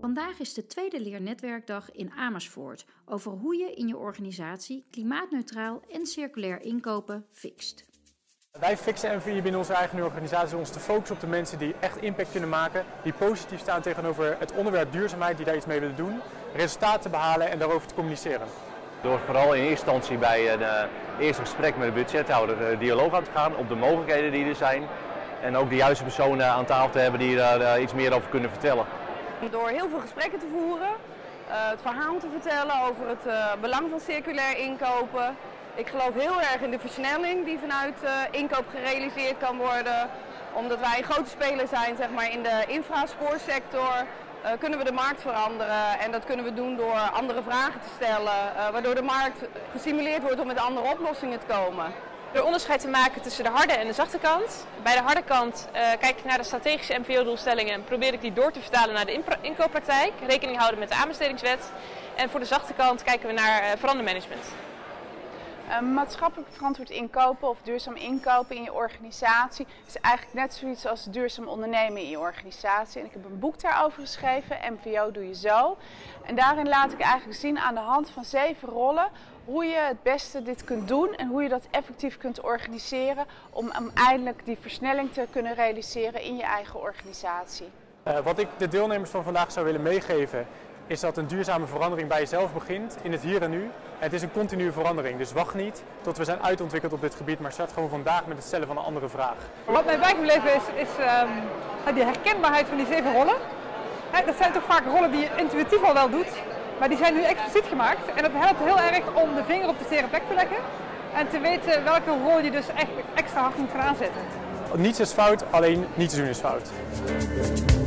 Vandaag is de tweede leernetwerkdag in Amersfoort over hoe je in je organisatie klimaatneutraal en circulair inkopen fixt. Wij fixen MVI binnen onze eigen organisatie ons te focussen op de mensen die echt impact kunnen maken, die positief staan tegenover het onderwerp duurzaamheid, die daar iets mee willen doen, resultaten te behalen en daarover te communiceren. Door vooral in eerste instantie bij het eerste gesprek met de budgethouder dialoog aan te gaan op de mogelijkheden die er zijn en ook de juiste personen aan tafel te hebben die daar iets meer over kunnen vertellen. Door heel veel gesprekken te voeren, het verhaal te vertellen over het belang van circulair inkopen. Ik geloof heel erg in de versnelling die vanuit inkoop gerealiseerd kan worden. Omdat wij een grote speler zijn zeg maar, in de infraspoorssector, kunnen we de markt veranderen. En dat kunnen we doen door andere vragen te stellen, waardoor de markt gestimuleerd wordt om met andere oplossingen te komen. Door onderscheid te maken tussen de harde en de zachte kant. Bij de harde kant kijk ik naar de strategische MVO-doelstellingen en probeer ik die door te vertalen naar de inkooppraktijk. Rekening houden met de aanbestedingswet. En voor de zachte kant kijken we naar verandermanagement. Maatschappelijk verantwoord inkopen of duurzaam inkopen in je organisatie is eigenlijk net zoiets als duurzaam ondernemen in je organisatie. En ik heb een boek daarover geschreven, MVO doe je zo. En daarin laat ik eigenlijk zien aan de hand van 7 rollen hoe je het beste dit kunt doen en hoe je dat effectief kunt organiseren om uiteindelijk die versnelling te kunnen realiseren in je eigen organisatie. Wat ik de deelnemers van vandaag zou willen meegeven is dat een duurzame verandering bij jezelf begint, in het hier en nu. Het is een continue verandering, dus wacht niet tot we zijn uitontwikkeld op dit gebied, maar start gewoon vandaag met het stellen van een andere vraag. Wat mij bijgebleven is die herkenbaarheid van die 7 rollen. Dat zijn toch vaak rollen die je intuïtief al wel doet, maar die zijn nu expliciet gemaakt. En dat helpt heel erg om de vinger op de zere plek te leggen en te weten welke rol je dus echt extra hard moet gaan aanzetten. Niets is fout, alleen niet te doen is fout.